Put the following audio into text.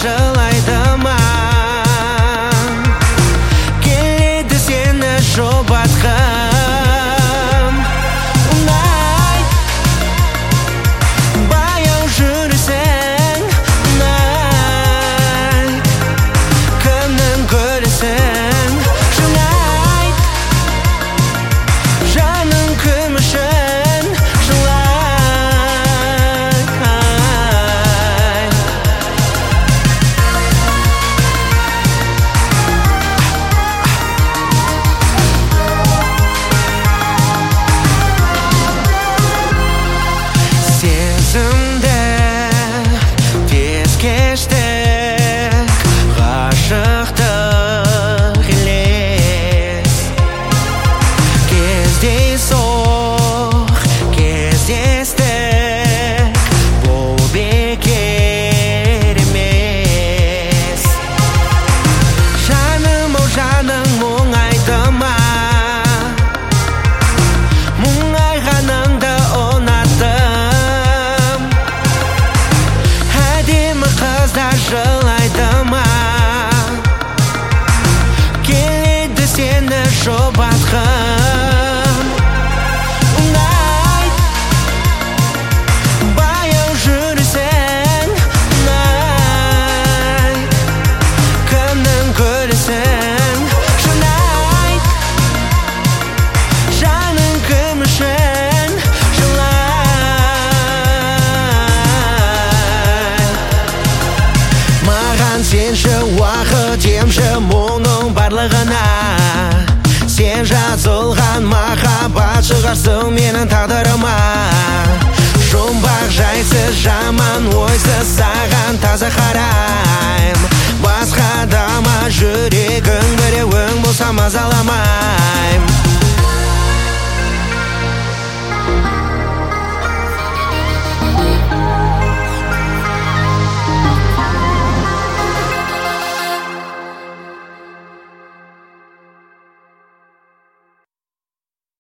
жылайды ма? Келеді сені жұбатқым. Ұнай, баяу жүрсең, ұнай, кімнің көресің, жылай, жаның кім үшін жылай. Сезімді тез кештік, ғашықтық елес. Кездейсоқ кездестік, бұл бекер емес. Жаным, ау жаның мұңайды ма? Мұңайғаныңды ұнаттым. Әдемі қыздар жылайды ма? Келеді сені жұбатқым. Ұнай, баяу жүрсең, ұнай, кімнің көресің, жылай, жаның кім үшін жылай. Маған сенші уақыт емші мұның барлығына. Сен жазылған махаббат шығарсың менің тағдырыма. Жұмбақ жайсыз жаман ойсыз саған таза қарайм. Басқа дама жүрегің біреуің болса мазалама.